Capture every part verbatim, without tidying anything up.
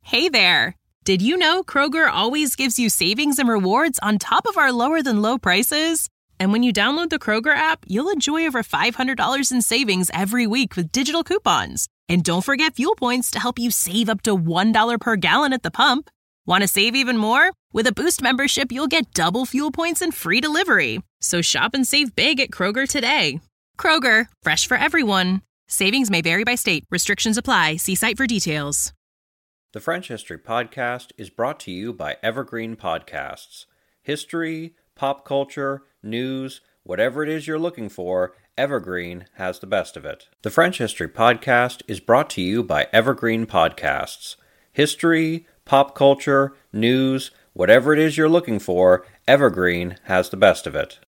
Hey there! Did you know Kroger always gives you savings and rewards on top of our lower-than-low prices? And when you download the Kroger app, you'll enjoy over five hundred dollars in savings every week with digital coupons. And don't forget fuel points to help you save up to one dollar per gallon at the pump. Want to save even more? With a Boost membership, you'll get double fuel points and free delivery. So shop and save big at Kroger today. Kroger, fresh for everyone. Savings may vary by state. Restrictions apply. See site for details. The French History Podcast is brought to you by Evergreen Podcasts. History, pop culture, news, whatever it is you're looking for, Evergreen has the best of it. The French History Podcast is brought to you by Evergreen Podcasts. History, pop culture, news, whatever it is you're looking for, Evergreen has the best of it.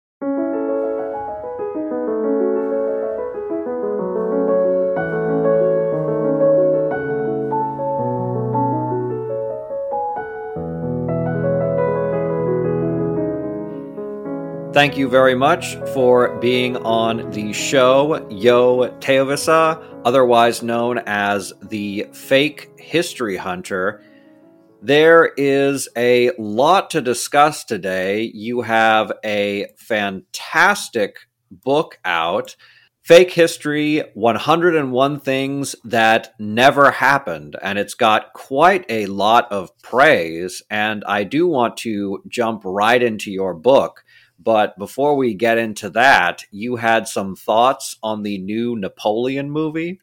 Thank you very much for being on the show, Yo Teovisa, otherwise known as the Fake History Hunter. There is a lot to discuss today. You have a fantastic book out, Fake History, one hundred one Things That Never Happened, and it's got quite a lot of praise, and I do want to jump right into your book. But before we get into that, you had some thoughts on the new Napoleon movie?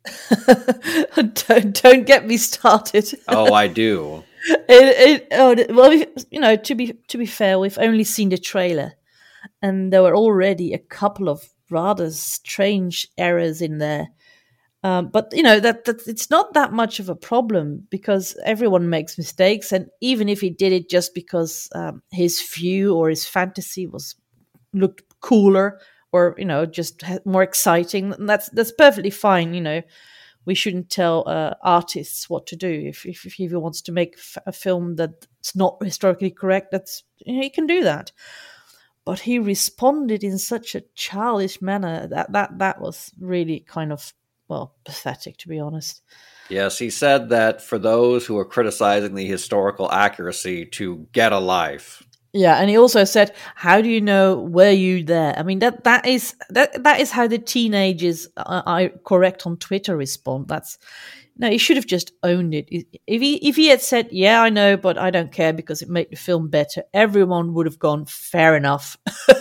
don't, don't get me started. Oh, I do. It, it, oh, well, you know, to be to be fair, we've only seen the trailer, and there were already a couple of rather strange errors in there. Um, but you know that, that it's not that much of a problem because everyone makes mistakes, and even if he did it just because um, his view or his fantasy was looked cooler or you know just more exciting, that's that's perfectly fine. You know, we shouldn't tell uh, artists what to do. If, if if he wants to make a film that's not historically correct, that's you know, he can do that. But he responded in such a childish manner that that that was really kind of well pathetic, to be honest. Yes, he said that for those who are criticizing the historical accuracy, to get a life. Yeah, and he also said, "How do you know? Were you there?" I mean, that that is that that is how the teenagers uh, I correct on Twitter respond. That's no, he should have just owned it. If he if he had said, "Yeah, I know, but I don't care because it made the film better," everyone would have gone, "Fair enough."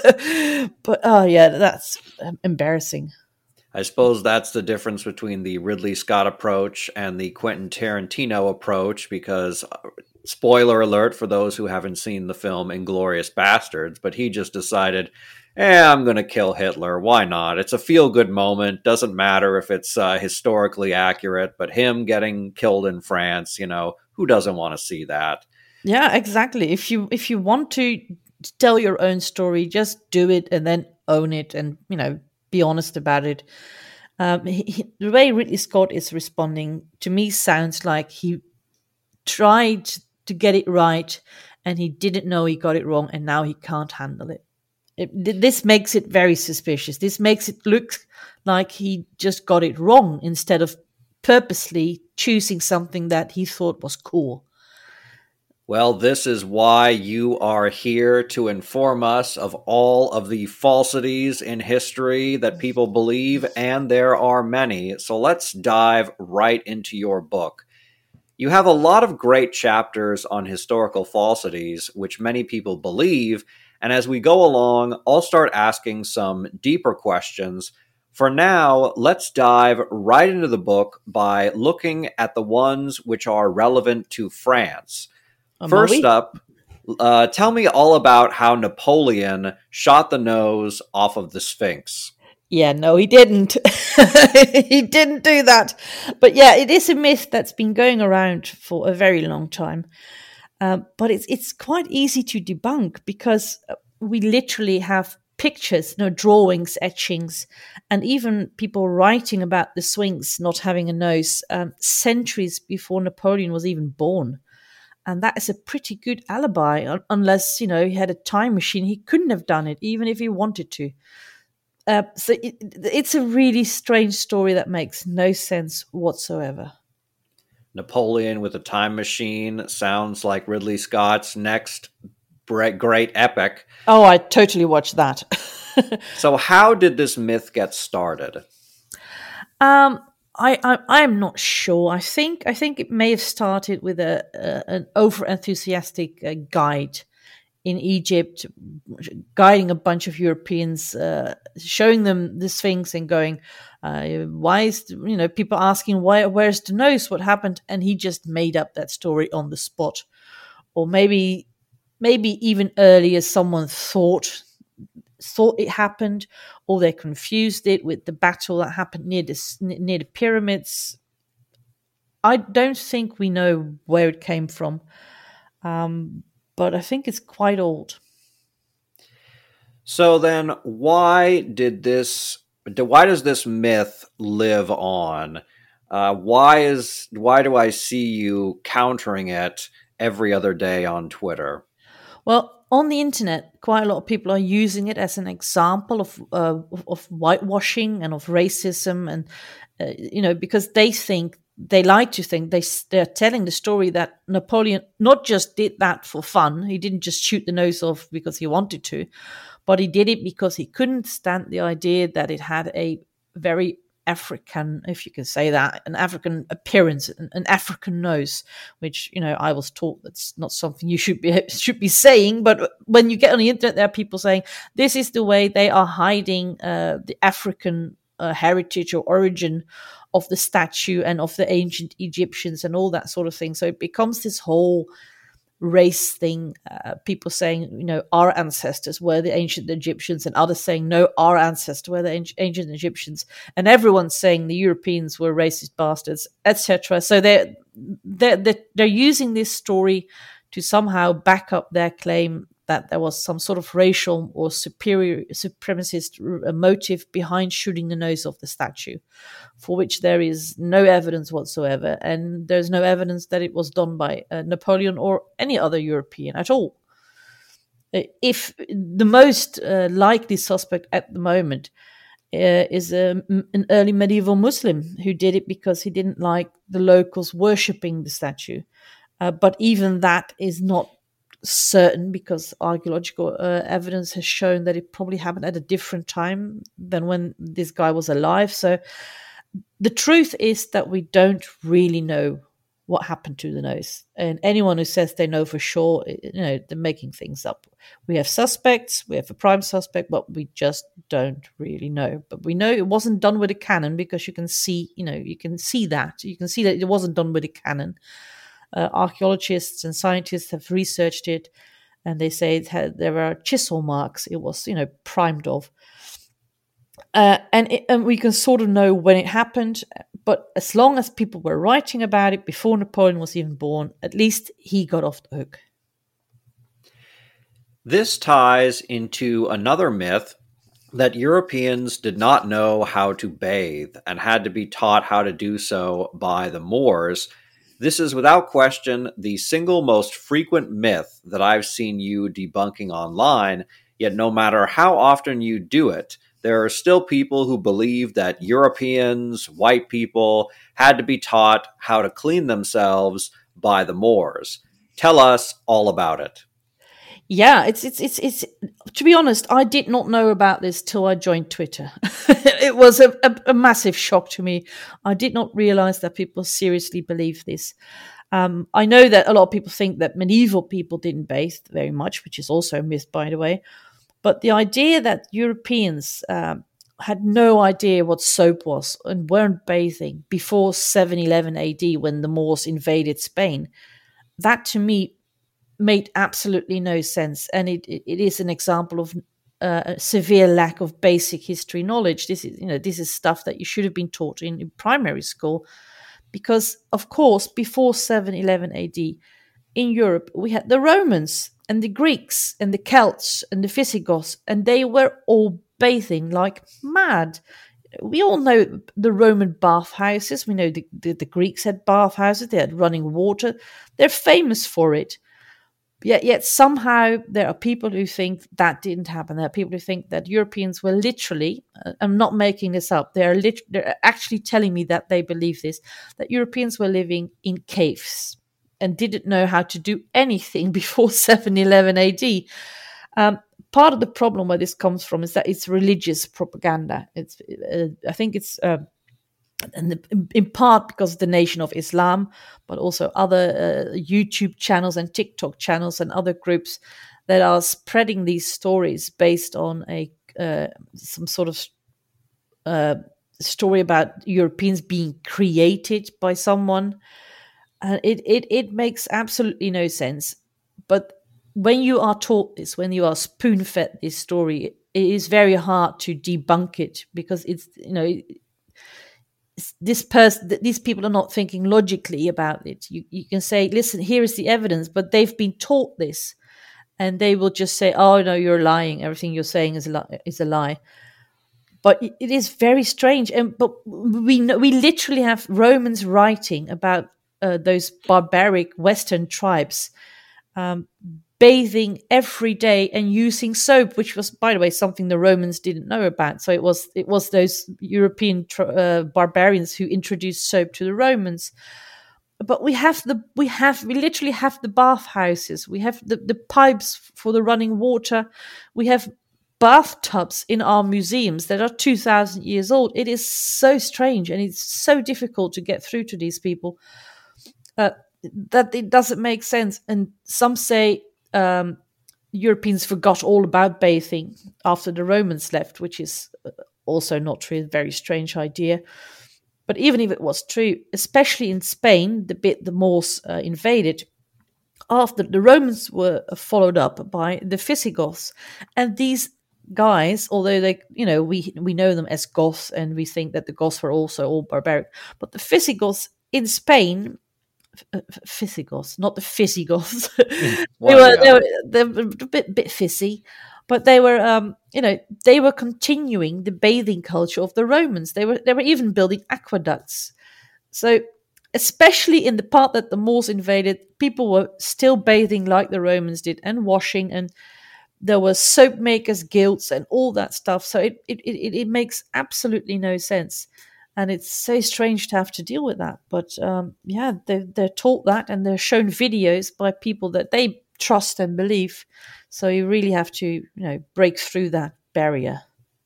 But oh yeah, that's embarrassing. I suppose that's the difference between the Ridley Scott approach and the Quentin Tarantino approach, because, spoiler alert for those who haven't seen the film Inglourious Bastards, but he just decided, eh, I'm going to kill Hitler. Why not? It's a feel-good moment. Doesn't matter if it's uh, historically accurate, but him getting killed in France, you know, who doesn't want to see that? Yeah, exactly. If you if you want to tell your own story, just do it and then own it and, you know, be honest about it. Um, he, he, the way Ridley Scott is responding to me sounds like he tried to get it right and he didn't know he got it wrong and now he can't handle it. it. This makes it very suspicious. This makes it look like he just got it wrong instead of purposely choosing something that he thought was cool. Well, this is why you are here, to inform us of all of the falsities in history that people believe, and there are many. So let's dive right into your book. You have a lot of great chapters on historical falsities, which many people believe, and as we go along, I'll start asking some deeper questions. For now, let's dive right into the book by looking at the ones which are relevant to France. First up, uh, tell me all about how Napoleon shot the nose off of the Sphinx. Yeah, no, he didn't. He didn't do that. But yeah, it is a myth that's been going around for a very long time. Uh, but it's it's quite easy to debunk because we literally have pictures, you know, drawings, etchings, and even people writing about the Sphinx not having a nose um, centuries before Napoleon was even born. And that is a pretty good alibi, unless, you know, he had a time machine. He couldn't have done it, even if he wanted to. Uh, so it, it's a really strange story that makes no sense whatsoever. Napoleon with a Time Machine sounds like Ridley Scott's next great epic. Oh, I totally watched that. So how did this myth get started? Um, I, I I'm not sure. I think I think it may have started with a, a an over enthusiastic uh, guide in Egypt, guiding a bunch of Europeans, uh, showing them the Sphinx and going, uh, "Why is you know people asking why where's the nose? What happened?" And he just made up that story on the spot, or maybe maybe even earlier someone thought. thought it happened, or they confused it with the battle that happened near the near the pyramids. I don't think we know where it came from, um, but I think it's quite old. So then, why did this? Why does this myth live on? Uh, why is why do I see you countering it every other day on Twitter? Well, on the internet, quite a lot of people are using it as an example of uh, of whitewashing and of racism, and uh, you know, because they think they like to think they they're telling the story that Napoleon not just did that for fun. He didn't just shoot the nose off because he wanted to, but he did it because he couldn't stand the idea that it had a very African, if you can say that, an African appearance, an, an African nose, which, you know, I was taught that's not something you should be should be saying. But when you get on the internet, there are people saying this is the way they are hiding uh, the African uh, heritage or origin of the statue and of the ancient Egyptians and all that sort of thing. So it becomes this whole race thing, uh, people saying, you know, our ancestors were the ancient Egyptians, and others saying, no, our ancestors were the ancient Egyptians, and everyone's saying the Europeans were racist bastards, et cetera. So they're, they're, they're, they're using this story to somehow back up their claim that there was some sort of racial or superior supremacist motive behind shooting the nose off the statue, for which there is no evidence whatsoever, and there's no evidence that it was done by uh, Napoleon or any other European at all. If the most uh, likely suspect at the moment uh, is a, an early medieval Muslim who did it because he didn't like the locals worshipping the statue, uh, but even that is not certain, because archaeological uh, evidence has shown that it probably happened at a different time than when this guy was alive. So the truth is that we don't really know what happened to the nose, and anyone who says they know for sure, you know, they're making things up. We have suspects, we have a prime suspect, but we just don't really know. But we know it wasn't done with a cannon, because you can see, you know, you can see that you can see that it wasn't done with a cannon. Uh, archaeologists and scientists have researched it, and they say it had, there are chisel marks. It was, you know, primed off. Uh, and, it, and we can sort of know when it happened, but as long as people were writing about it before Napoleon was even born, at least he got off the hook. This ties into another myth that Europeans did not know how to bathe and had to be taught how to do so by the Moors. This is without question the single most frequent myth that I've seen you debunking online, yet no matter how often you do it, there are still people who believe that Europeans, white people, had to be taught how to clean themselves by the Moors. Tell us all about it. Yeah, it's it's it's it's. To be honest, I did not know about this till I joined Twitter. It was a, a, a massive shock to me. I did not realize that people seriously believe this. Um, I know that a lot of people think that medieval people didn't bathe very much, which is also a myth, by the way. But the idea that Europeans um, had no idea what soap was and weren't bathing before seven eleven A D, when the Moors invaded Spain, that to me made absolutely no sense, and it, it, it is an example of uh, a severe lack of basic history knowledge. This is, you know, this is stuff that you should have been taught in, in primary school, because of course before seven eleven A D in Europe we had the Romans and the Greeks and the Celts and the Visigoths, and they were all bathing like mad. We all know the Roman bathhouses. We know the, the, the Greeks had bathhouses. They had running water. They're famous for it. Yet, yet somehow there are people who think that didn't happen. There are people who think that Europeans were literally, uh, I'm not making this up, they are lit- they're actually telling me that they believe this, that Europeans were living in caves and didn't know how to do anything before seven eleven A D. Um, part of the problem where this comes from is that it's religious propaganda. It's, uh, I think it's... Uh, and in part because of the Nation of Islam, but also other uh, YouTube channels and TikTok channels and other groups that are spreading these stories based on a uh, some sort of uh, story about Europeans being created by someone. And it, it, it makes absolutely no sense. But when you are taught this, when you are spoon-fed this story, it is very hard to debunk it, because it's, you know, this person, these people are not thinking logically about it. You, you can say, listen, here is the evidence, but they've been taught this, and they will just say, oh no, you're lying. Everything you're saying is a lie. Is a lie. But it is very strange. And but we know, we literally have Romans writing about uh, those barbaric Western tribes um, bathing every day and using soap, which was, by the way, something the Romans didn't know about. So it was it was those European uh, barbarians who introduced soap to the Romans. But we have the we have we literally have the bathhouses. We have the, the pipes for the running water. We have bathtubs in our museums that are two thousand years old. It is so strange, and it's so difficult to get through to these people uh, that it doesn't make sense. And some say um, Europeans forgot all about bathing after the Romans left, which is also not true. A very strange idea. But even if it was true, especially in Spain, the bit the Moors uh, invaded, after the Romans were followed up by the Visigoths, and these guys, although they, you know, we we know them as Goths, and we think that the Goths were also all barbaric, but the Visigoths in Spain, uh, Visigoths, not the Visigoths, they were they were they were a bit bit fizzy, but they were, um, you know, they were continuing the bathing culture of the Romans. They were they were even building aqueducts. So, especially in the part that the Moors invaded, people were still bathing like the Romans did, and washing, and there were soap makers' guilds and all that stuff. So it it, it it makes absolutely no sense, and it's so strange to have to deal with that. But um, yeah, they're, they're taught that, and they're shown videos by people that they trust and believe. So you really have to, you know, break through that barrier.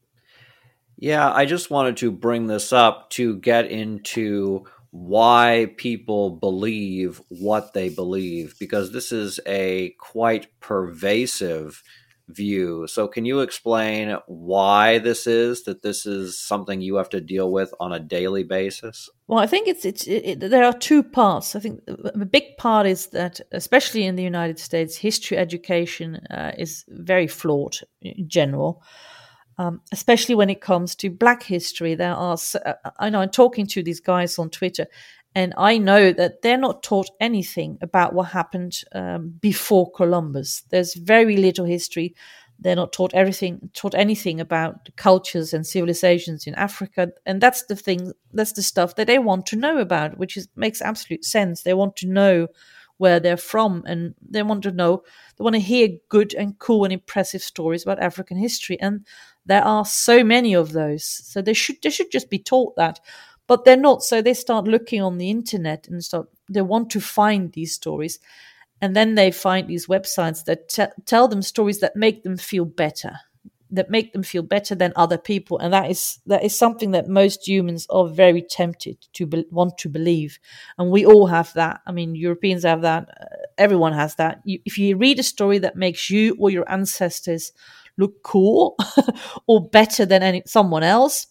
Yeah, I just wanted to bring this up to get into why people believe what they believe, because this is a quite pervasive view. So can you explain why this is, that this is something you have to deal with on a daily basis? Well, I think it's it's it, it, there are two parts. I think the big part is that, especially in the United States, history education uh, is very flawed in general. Um, especially when it comes to Black history. There are, I know I'm talking to these guys on Twitter, and I know that they're not taught anything about what happened um, before Columbus. There's very little history. They're not taught everything, taught anything about cultures and civilizations in Africa, and that's the thing. That's the stuff that they want to know about, which is makes absolute sense. They want to know where they're from, and they want to know. They want to hear good and cool and impressive stories about African history, and there are so many of those. So they should they should just be taught that, but they're not. So they start looking on the internet and start. They want to find these stories, and then they find these websites that te- tell them stories that make them feel better, that make them feel better than other people, and that is that is something that most humans are very tempted to be- want to believe, and we all have that. I mean, Europeans have that. Uh, everyone has that. You, if you read a story that makes you or your ancestors look cool or better than any someone else,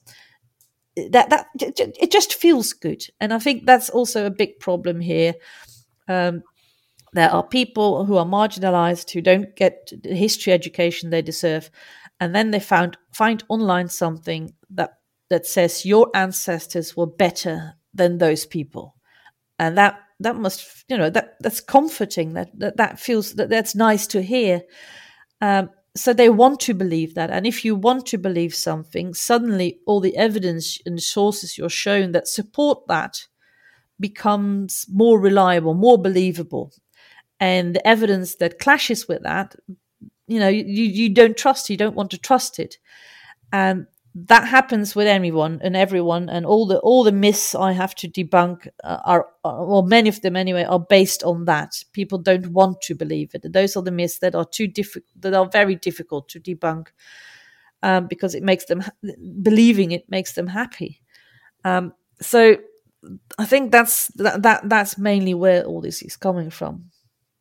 that that it just feels good. And I think that's also a big problem here. Um, there are people who are marginalized, who don't get the history education they deserve, and then they found find online something that that says your ancestors were better than those people, and that that must, you know, that that's comforting. That that, that feels that that's nice to hear. Um, So they want to believe that. And if you want to believe something, suddenly all the evidence and sources you're shown that support that becomes more reliable, more believable. and the evidence that clashes with that, you know, you, you don't trust, you don't want to trust it. And that happens with anyone and everyone, and all the all the myths I have to debunk uh, are, are, well, many of them anyway, are based on that. People don't want to believe it. Those are the myths that are too difficult, that are very difficult to debunk, um, because it makes them believing it makes them happy. Um, so I think that's that, that that's mainly where all this is coming from.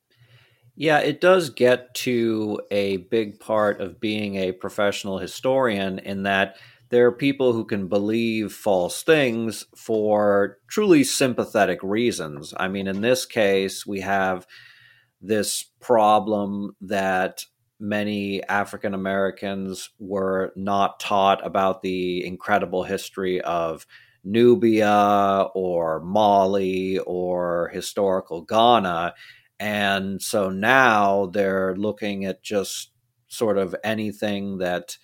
Yeah, it does get to a big part of being a professional historian, in that there are people who can believe false things for truly sympathetic reasons. I mean, in this case, we have this problem that many African Americans were not taught about the incredible history of Nubia or Mali or historical Ghana. And so now they're looking at just sort of anything that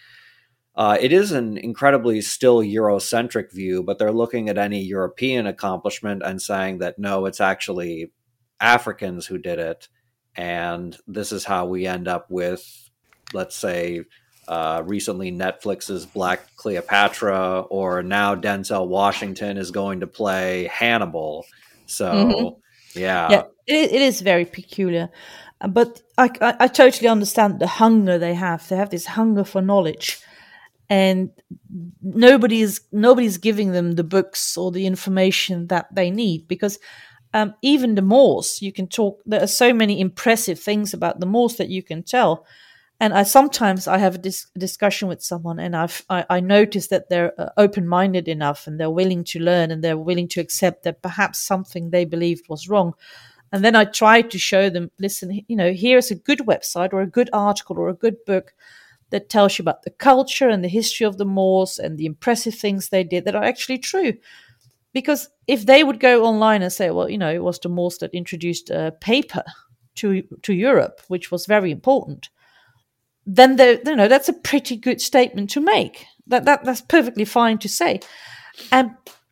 uh, it is an incredibly still Eurocentric view, but they're looking at any European accomplishment and saying that, no, it's actually Africans who did it. And this is how we end up with, let's say, uh, recently Netflix's Black Cleopatra, or now Denzel Washington is going to play Hannibal. So, mm-hmm. yeah. Yeah, it, it is very peculiar. But I, I, I totally understand the hunger they have. They have this hunger for knowledge. And nobody's nobody's giving them the books or the information that they need, because um, even the Moors, you can talk. There are so many impressive things about the Moors that you can tell. And I sometimes I have a dis- discussion with someone, and I've, I I notice that they're uh, open-minded enough, and they're willing to learn, and they're willing to accept that perhaps something they believed was wrong. And then I try to show them, listen, you know, here's a good website or a good article or a good book that tells you about the culture and the history of the Moors and the impressive things they did that are actually true. Because if they would go online and say, well, you know, it was the Moors that introduced uh, paper to to Europe, which was very important, then they, you know, that's a pretty good statement to make. That that that's perfectly fine to say, and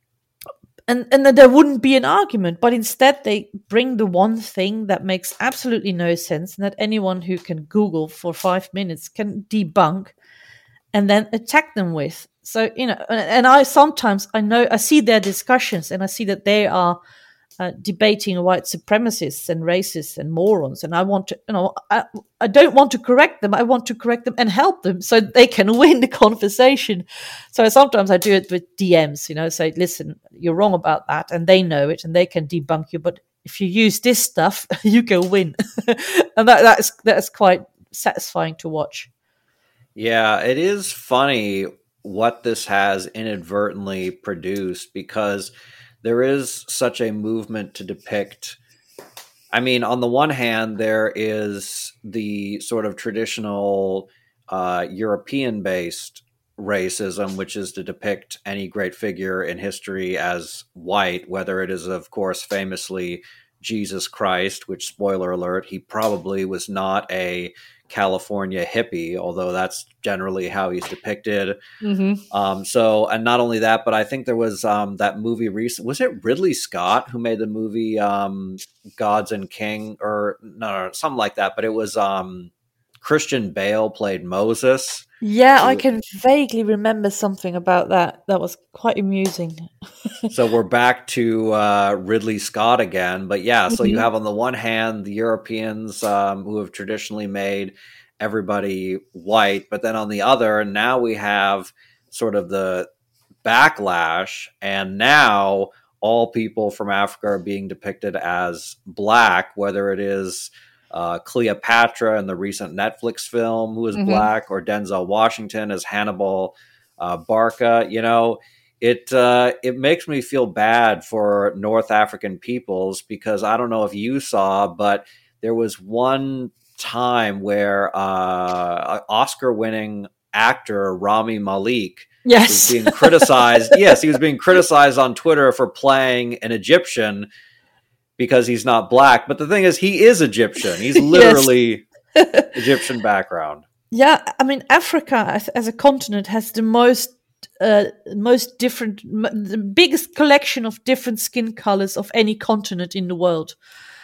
and and then there wouldn't be an argument. But instead, they bring the one thing that makes absolutely no sense, and that anyone who can Google for five minutes can debunk, and then attack them with. So, you know, and I sometimes I know I see their discussions, and I see that they are uh, debating white supremacists and racists and morons, and I want to, you know, I, I don't want to correct them. I want to correct them and help them so they can win the conversation. So sometimes I do it with D Ms, you know, say, listen, you're wrong about that, and they know it, and they can debunk you. But if you use this stuff, you can win, and that that's that's quite satisfying to watch. Yeah, it is funny what this has inadvertently produced, because there is such a movement to depict. I mean, on the one hand, there is the sort of traditional uh, European-based racism, which is to depict any great figure in history as white, whether it is, of course, famously Jesus Christ, which, spoiler alert, he probably was not a California hippie, although that's generally how he's depicted. Mm-hmm. Um, so, and not only that, but I think there was um, that movie recent. Was it Ridley Scott who made the movie um, Gods and King, or no, no, something like that? But it was um, Christian Bale played Moses. Yeah, I can vaguely remember something about that. That was quite amusing. So we're back to uh, Ridley Scott again. But yeah, so mm-hmm. you have on the one hand the Europeans um, who have traditionally made everybody white. But then on the other, now we have sort of the backlash. And now all people from Africa are being depicted as black, whether it is Uh, Cleopatra in the recent Netflix film, who is mm-hmm. black, or Denzel Washington as Hannibal uh, Barca. You know, it uh, it makes me feel bad for North African peoples, because I don't know if you saw, but there was one time where uh, Oscar-winning actor Rami Malek yes. was being criticized. yes, he was being criticized on Twitter for playing an Egyptian, because he's not black. But the thing is, he is Egyptian. He's literally Egyptian background. Yeah, I mean, Africa as, as a continent has the most, uh, most different, the biggest collection of different skin colors of any continent in the world.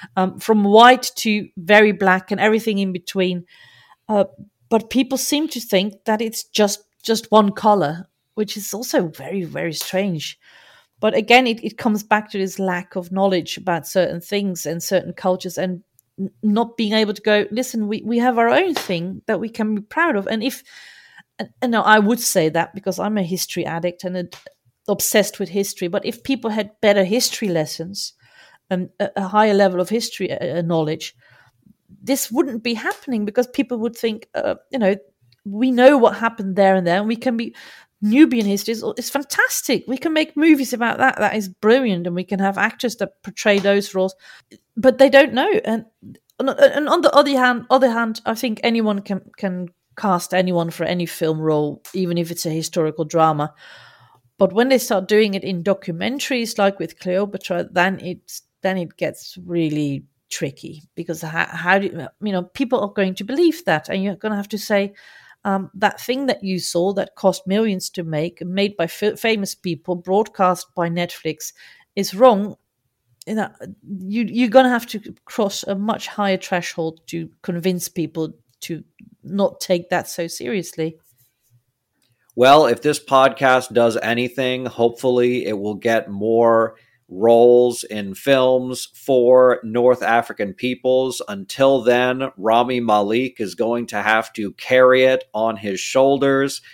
um, from white to very black and everything in between. Uh, but people seem to think that it's just just one color, which is also very, very strange. But again, it, it comes back to this lack of knowledge about certain things and certain cultures, and n- not being able to go, listen, we, we have our own thing that we can be proud of. And if, and, and now I would say that because I'm a history addict and a, obsessed with history, but if people had better history lessons and a, a higher level of history uh, knowledge, this wouldn't be happening, because people would think, uh, you know, we know what happened there and there, and we can be, Nubian history is, is fantastic. We can make movies about that. That is brilliant. And we can have actors that portray those roles, but they don't know. And, and on the other hand, other hand, I think anyone can, can cast anyone for any film role, even if it's a historical drama. But when they start doing it in documentaries, like with Cleopatra, then it's, then it gets really tricky, because how, how do you, you know, people are going to believe that, and you're going to have to say, Um, that thing that you saw that cost millions to make, made by f- famous people, broadcast by Netflix, is wrong. You know, you, you're going to have to cross a much higher threshold to convince people to not take that so seriously. Well, if this podcast does anything, hopefully it will get more roles in films for North African peoples. Until then, Rami Malek is going to have to carry it on his shoulders.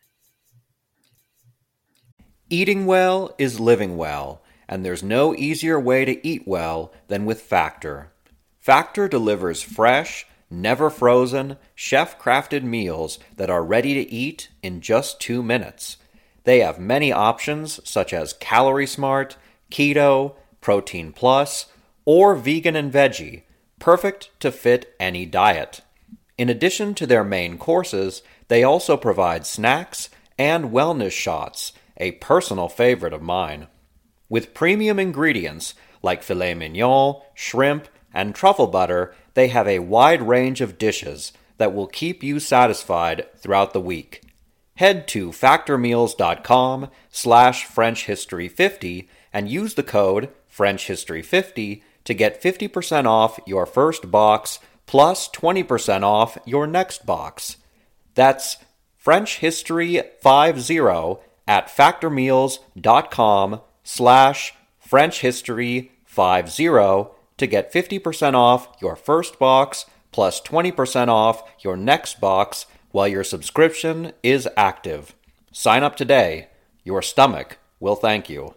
Eating well is living well, and there's no easier way to eat well than with Factor. Factor delivers fresh, never frozen, chef-crafted meals that are ready to eat in just two minutes. They have many options such as Calorie Smart, Keto, Protein Plus, or Vegan and Veggie, perfect to fit any diet. In addition to their main courses, they also provide snacks and wellness shots, a personal favorite of mine. With premium ingredients like filet mignon, shrimp, and truffle butter, they have a wide range of dishes that will keep you satisfied throughout the week. Head to factormeals.com slash French History fifty and use the code French History fifty to get fifty percent off your first box plus twenty percent off your next box. That's French History fifty at factormeals.com slash French History fifty to get fifty percent off your first box plus twenty percent off your next box while your subscription is active. Sign up today. Your stomach will thank you.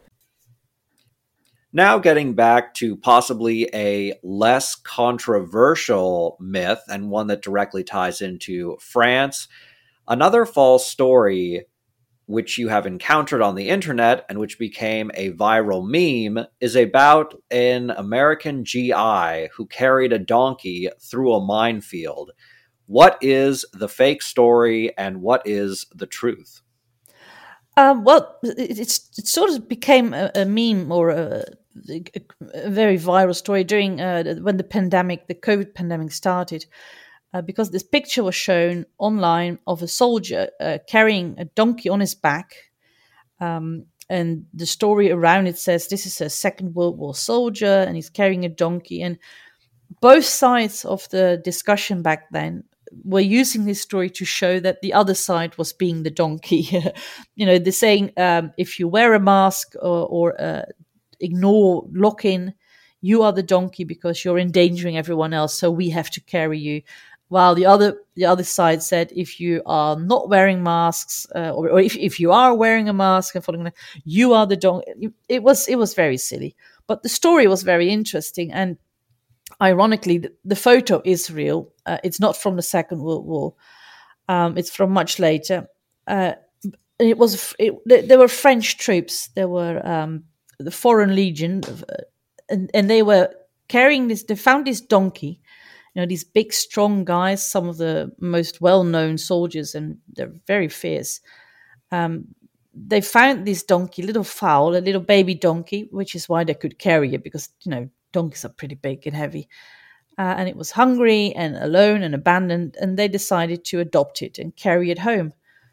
Now getting back to possibly a less controversial myth, and one that directly ties into France. Another false story which you have encountered on the internet and which became a viral meme is about an American G I who carried a donkey through a minefield. What is the fake story and what is the truth? Um, well, it, it's, it sort of became a, a meme or a, a, a very viral story during uh, when the pandemic, the COVID pandemic started, uh, because this picture was shown online of a soldier uh, carrying a donkey on his back. Um, and the story around it says this is a Second World War soldier and he's carrying a donkey. And both sides of the discussion back then were using this story to show that the other side was being the donkey. You know, they're saying um, if you wear a mask or, or uh, ignore lock-in, you are the donkey because you're endangering everyone else, so we have to carry you. While the other the other side said if you are not wearing masks, uh, or, or if, if you are wearing a mask and following, you are the donkey. It was it was very silly, but the story was very interesting. And ironically, the, the photo is real. Uh, it's not from the Second World War. Um, it's from much later. Uh, it was it, there were French troops. There were um, the Foreign Legion, uh, and, and they were carrying this. They found this donkey. You know, these big, strong guys, some of the most well-known soldiers, and they're very fierce. Um, they found this donkey, little foal, a little baby donkey, which is why they could carry it, because, you know, donkeys are pretty big and heavy. Uh, and it was hungry and alone and abandoned, and they decided to adopt it and carry it home.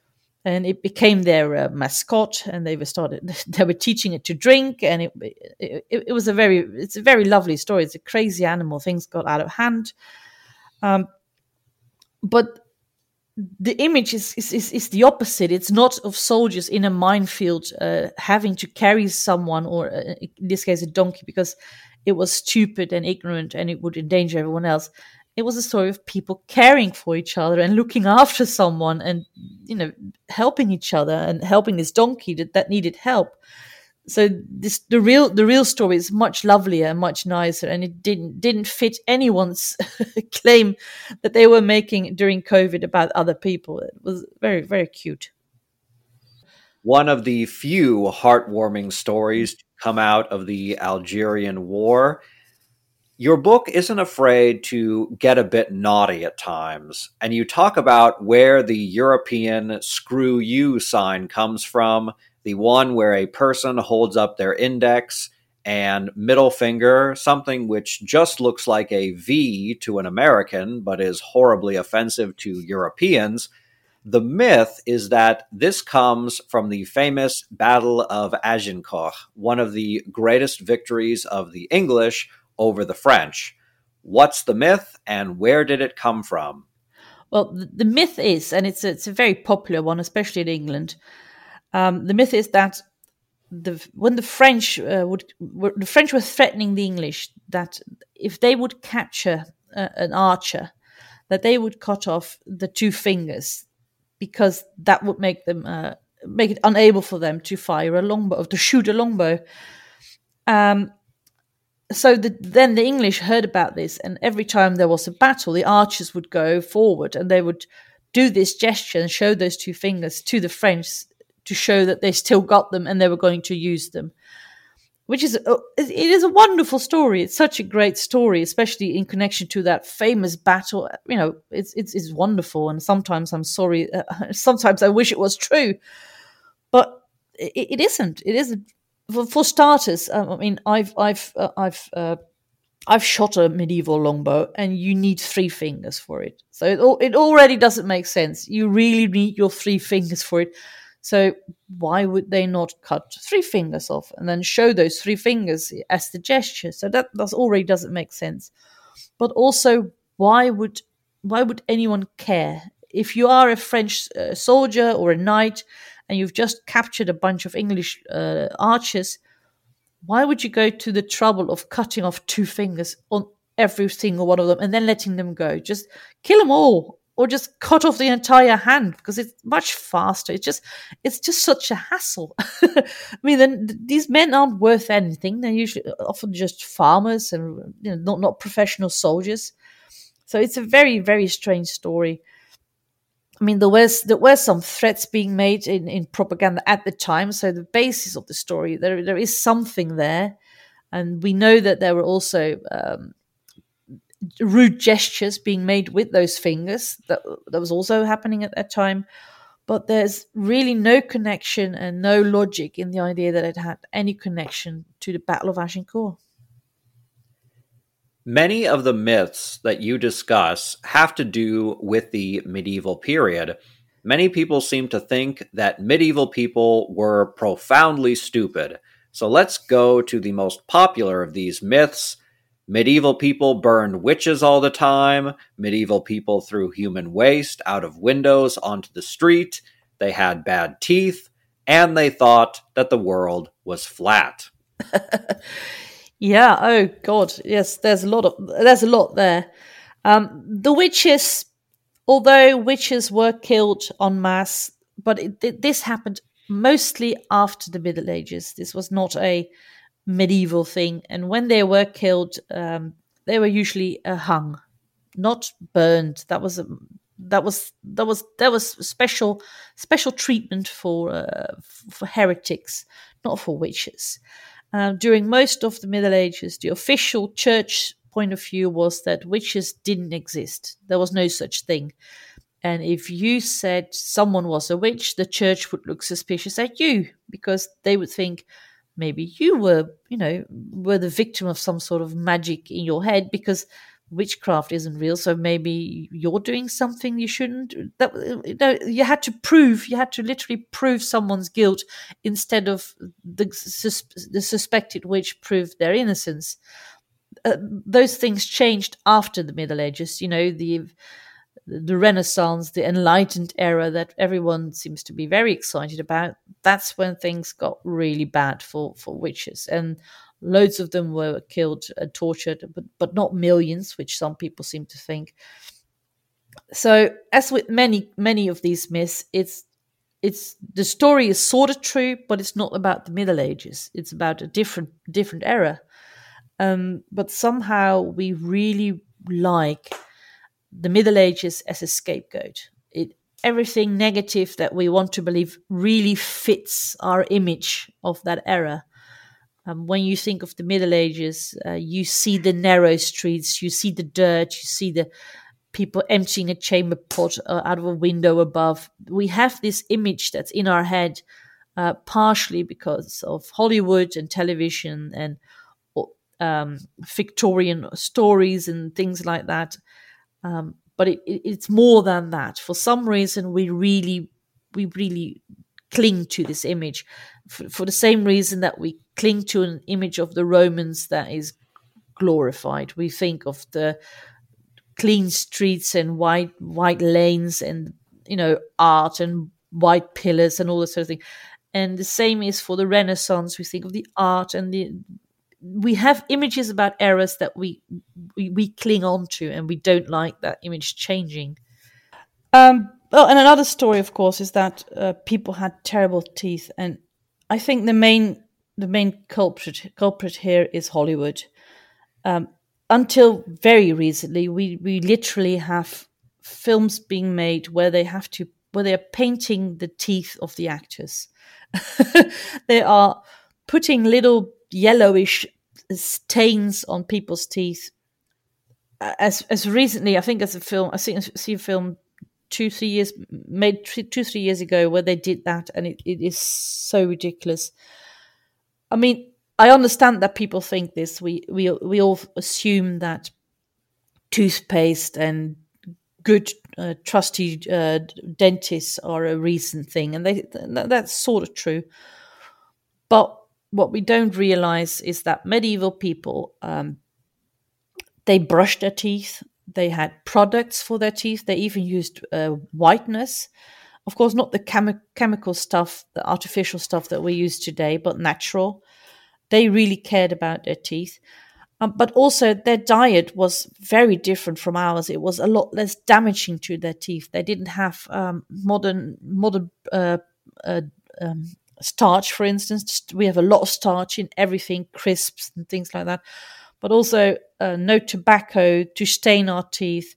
and it became their uh, mascot. And they were started they were teaching it to drink, and it, it it was a very it's a very lovely story. It's a crazy animal. Things got out of hand, um, but the image is, is is is the opposite. It's not of soldiers in a minefield uh, having to carry someone, or uh, in this case a donkey, because it was stupid and ignorant and it would endanger everyone else. It was a story of people caring for each other and looking after someone, and, you know, helping each other and helping this donkey that, that needed help. So this the real the real story is much lovelier and much nicer, and it didn't didn't fit anyone's claim that they were making during COVID about other people. It was very, very cute. One of the few heartwarming stories to come out of the Algerian War. Your book isn't afraid to get a bit naughty at times, and you talk about where the European screw you sign comes from, the one where a person holds up their index and middle finger, something which just looks like a V to an American, but is horribly offensive to Europeans. The myth is that this comes from the famous Battle of Agincourt, one of the greatest victories of the English over the French. What's the myth, and where did it come from? Well, the, the myth is, and it's a, it's a very popular one, especially in England. Um, the myth is that the when the French uh, would were, the French were threatening the English that if they would capture uh, an archer, that they would cut off the two fingers, because that would make them uh, make it unable for them to fire a longbow, or to shoot a longbow. Um, So the, then the English heard about this, and every time there was a battle, the archers would go forward and they would do this gesture and show those two fingers to the French to show that they still got them and they were going to use them. Which is, it is a wonderful story. It's such a great story, especially in connection to that famous battle. You know, it's it's, it's wonderful, and sometimes I'm sorry, uh, sometimes I wish it was true, but it, it isn't. It isn't. For, for starters, um, I mean, I've I've uh, I've uh, I've shot a medieval longbow, and you need three fingers for it. So it it already doesn't make sense. You really need your three fingers for it. So why would they not cut three fingers off and then show those three fingers as the gesture? So that that's already doesn't make sense. But also, why would why would anyone care if you are a French uh, soldier or a knight, and you've just captured a bunch of English uh, archers? Why would you go to the trouble of cutting off two fingers on every single one of them and then letting them go? Just kill them all, or just cut off the entire hand, because it's much faster. It's just, it's just such a hassle. I mean, then these men aren't worth anything. They're usually often just farmers and, you know, not not professional soldiers. So it's a very, very strange story. I mean, there was there were some threats being made in, in propaganda at the time. So the basis of the story, there there is something there, and we know that there were also um, rude gestures being made with those fingers. That that was also happening at that time. But there's really no connection and no logic in the idea that it had any connection to the Battle of Agincourt. Many of the myths that you discuss have to do with the medieval period. Many people seem to think that medieval people were profoundly stupid. So let's go to the most popular of these myths. Medieval people burned witches all the time. Medieval people threw human waste out of windows onto the street. They had bad teeth, and they thought that the world was flat. Yeah. Oh God. Yes. There's a lot of there's a lot there. Um, the witches, although witches were killed en masse, but it, it, this happened mostly after the Middle Ages. This was not a medieval thing, and when they were killed, um, they were usually uh, hung, not burned. That was a that was that was there was special special treatment for uh, for heretics, not for witches. Uh, during most of the Middle Ages, the official church point of view was that witches didn't exist. There was no such thing. And if you said someone was a witch, the church would look suspicious at you, because they would think maybe you were, you know, were the victim of some sort of magic in your head, because witchcraft isn't real, so maybe you're doing something you shouldn't. That you know, you had to prove, you had to literally prove someone's guilt instead of the sus- the suspected witch proved their innocence. Uh, those things changed after the Middle Ages. You know, the the Renaissance, the Enlightened era that everyone seems to be very excited about. That's when things got really bad for for witches, and loads of them were killed and tortured, but, but not millions, which some people seem to think. So, as with many, many of these myths, it's it's the story is sort of true, but it's not about the Middle Ages. It's about a different different era. Um, but somehow we really like the Middle Ages as a scapegoat. It everything negative that we want to believe really fits our image of that era. Um, when you think of the Middle Ages, uh, you see the narrow streets, you see the dirt, you see the people emptying a chamber pot uh, out of a window above. We have this image that's in our head, uh, partially because of Hollywood and television and um, Victorian stories and things like that. Um, but it, it, it's more than that. For some reason, we really, we really cling to this image for, for the same reason that we cling to an image of the Romans that is glorified. We think of the clean streets and white white lanes and, you know, art and white pillars and all this sort of thing. And the same is for the Renaissance. We think of the art and the we have images about eras that we we, we cling on to, and we don't like that image changing. Um, well, and another story, of course, is that uh, people had terrible teeth, and I think the main the main culprit culprit here is Hollywood. Um, until very recently, we we literally have films being made where they have to where they are painting the teeth of the actors. They are putting little yellowish stains on people's teeth. As as recently, I think, as a film, I see, I see a film two, three years made two, three years ago where they did that, and it, it is so ridiculous. I mean, I understand that people think this. We we we all assume that toothpaste and good, uh, trusty uh, dentists are a recent thing, and they that's sort of true. But what we don't realize is that medieval people, um, they brushed their teeth. They had products for their teeth. They even used uh, whiteness. Of course, not the chemi- chemical stuff, the artificial stuff that we use today, but natural. They really cared about their teeth. Um, but also their diet was very different from ours. It was a lot less damaging to their teeth. They didn't have um, modern modern uh, uh, um, starch, for instance. We have a lot of starch in everything, crisps and things like that. But also uh, no tobacco to stain our teeth,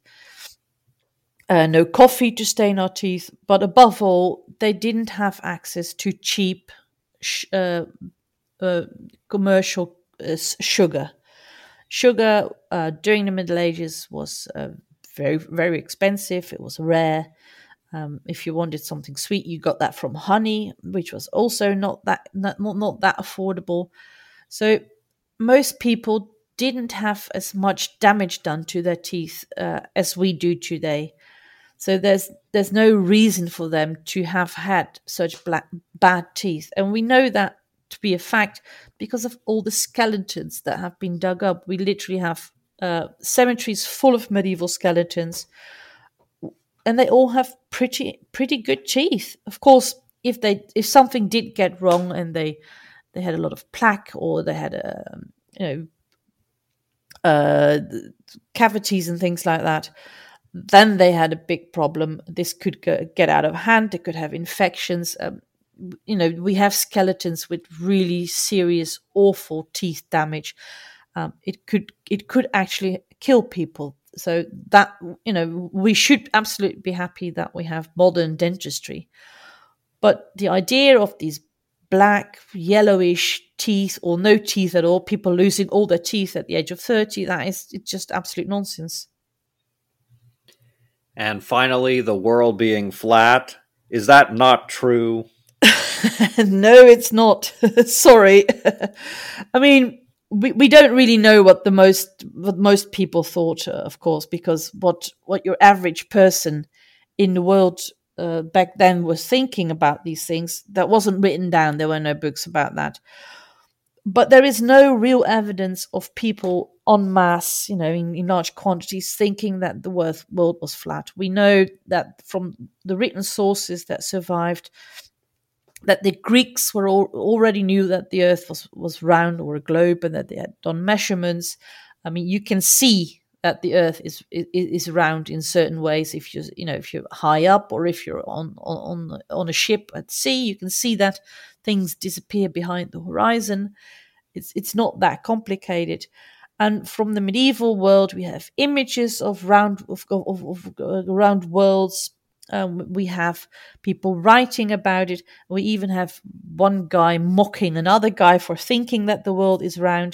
uh, no coffee to stain our teeth. But above all, they didn't have access to cheap sh- uh, uh, commercial uh, sugar. Sugar uh, during the Middle Ages was uh, very, very expensive. It was rare. Um, if you wanted something sweet, you got that from honey, which was also not that not, not, not that affordable. So most people didn't have as much damage done to their teeth uh, as we do today. So there's there's no reason for them to have had such black, bad teeth. And we know that to be a fact because of all the skeletons that have been dug up. We literally have uh, cemeteries full of medieval skeletons, and they all have pretty pretty good teeth. Of course, if they if something did get wrong and they they had a lot of plaque or they had a you know uh, cavities and things like that, then they had a big problem. This could go, get out of hand. They could have infections. Um, you know, we have skeletons with really serious, awful teeth damage. Um, it could it could actually kill people. So that, you know, we should absolutely be happy that we have modern dentistry. But the idea of these black, yellowish teeth or no teeth at all, people losing all their teeth at the age of thirty, that is it's just absolute nonsense. And finally, the world being flat. Is that not true? No, it's not. Sorry. I mean, we, we don't really know what the most what most people thought, uh, of course, because what what your average person in the world uh, back then was thinking about these things, that wasn't written down. There were no books about that. But there is no real evidence of people en masse, you know, in, in large quantities, thinking that the world was flat. We know that from the written sources that survived, that the Greeks were all, already knew that the Earth was, was round or a globe, and that they had done measurements. I mean, you can see that the Earth is is, is round in certain ways. If you you know if you're high up, or if you're on on on a ship at sea, you can see that things disappear behind the horizon. It's it's not that complicated. And from the medieval world, we have images of round of, of, of, of round worlds. Um, we have people writing about it. We even have one guy mocking another guy for thinking that the world is round.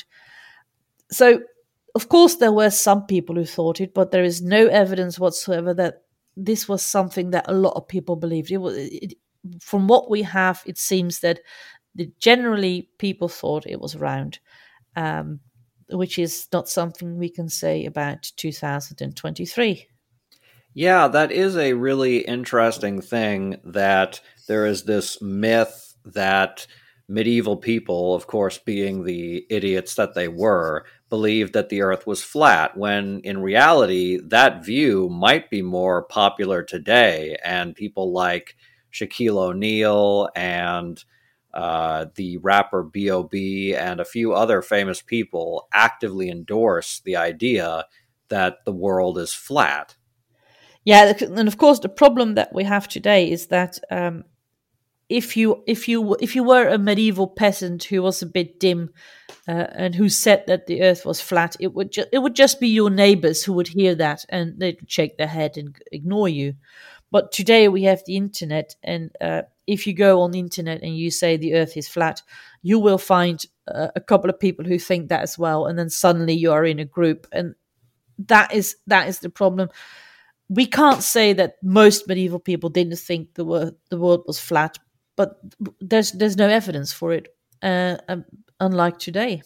So, of course, there were some people who thought it, but there is no evidence whatsoever that this was something that a lot of people believed. It was, it, from what we have, it seems that the, generally people thought it was round, um, which is not something we can say about two thousand twenty-three. Yeah, that is a really interesting thing, that there is this myth that medieval people, of course being the idiots that they were, believed that the Earth was flat, when in reality that view might be more popular today, and people like Shaquille O'Neal and uh, the rapper B O B and a few other famous people actively endorse the idea that the world is flat. Yeah, and of course the problem that we have today is that um, if you if you if you were a medieval peasant who was a bit dim uh, and who said that the Earth was flat, it would ju- it would just be your neighbors who would hear that, and they'd shake their head and ignore you. But today we have the internet, and uh, if you go on the internet and you say the Earth is flat, you will find uh, a couple of people who think that as well, and then suddenly you are in a group, and that is that is the problem. We can't say that most medieval people didn't think the world the world was flat, but there's there's no evidence for it, uh, um, unlike today.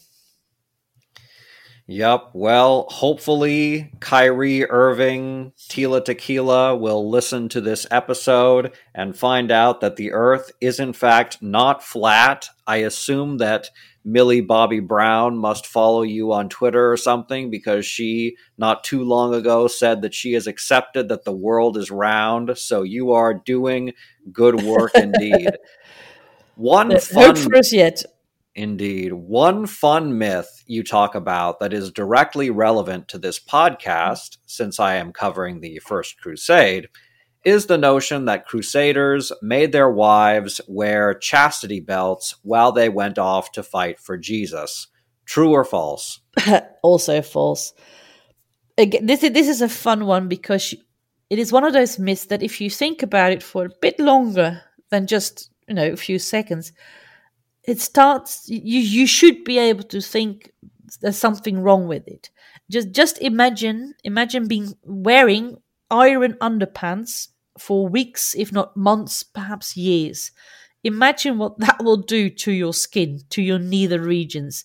Yep. Well, hopefully Kyrie Irving, Tila Tequila will listen to this episode and find out that the Earth is in fact not flat. I assume that Millie Bobby Brown must follow you on Twitter or something, because she, not too long ago, said that she has accepted that the world is round. So you are doing good work indeed. One Uh, fun... Hope for us yet. Indeed. One fun myth you talk about that is directly relevant to this podcast, since I am covering the First Crusade, is the notion that crusaders made their wives wear chastity belts while they went off to fight for Jesus. True or false? Also false. Again, this is, this is a fun one, because it is one of those myths that if you think about it for a bit longer than just, you know, a few seconds, it starts, you you should be able to think there's something wrong with it. Just just imagine imagine being wearing iron underpants for weeks, if not months, perhaps years. Imagine what that will do to your skin, to your nether regions.